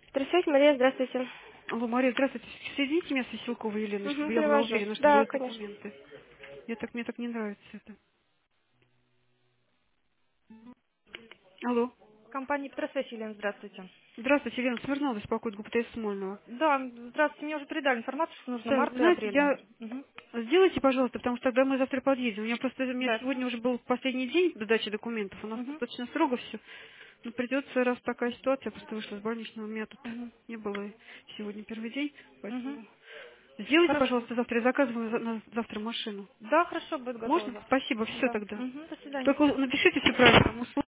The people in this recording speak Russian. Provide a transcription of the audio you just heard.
Здравствуйте, Мария, здравствуйте. Алло, Мария, здравствуйте. Соедините меня с Веселковой Еленой, Угу, чтобы я была перевожу. уверена, что Да, будут конечно. документы. Мне так не нравится это. Алло. Компания Петросвязь, Елена, здравствуйте. Здравствуйте, Елена Смирнова беспокоит ГУПТС Смольного. Да, здравствуйте, мне уже передали информацию, что нужно Да, март и знаете, апрель нам. я... Угу. Сделайте, пожалуйста, потому что тогда мы завтра подъедем. У меня Да. сегодня уже был последний день сдачи документов. У нас Угу. достаточно строго все. Но придется, раз такая ситуация, я просто вышла с больничного, у меня тут Угу. не было сегодня первый день, Угу. поэтому... Сделайте, Хорошо. пожалуйста, завтра. Я заказываю на завтра машину. Да, хорошо, будет готово Можно? завтра. Спасибо, все Да. тогда. Угу. До свидания. Только напишите все правильно.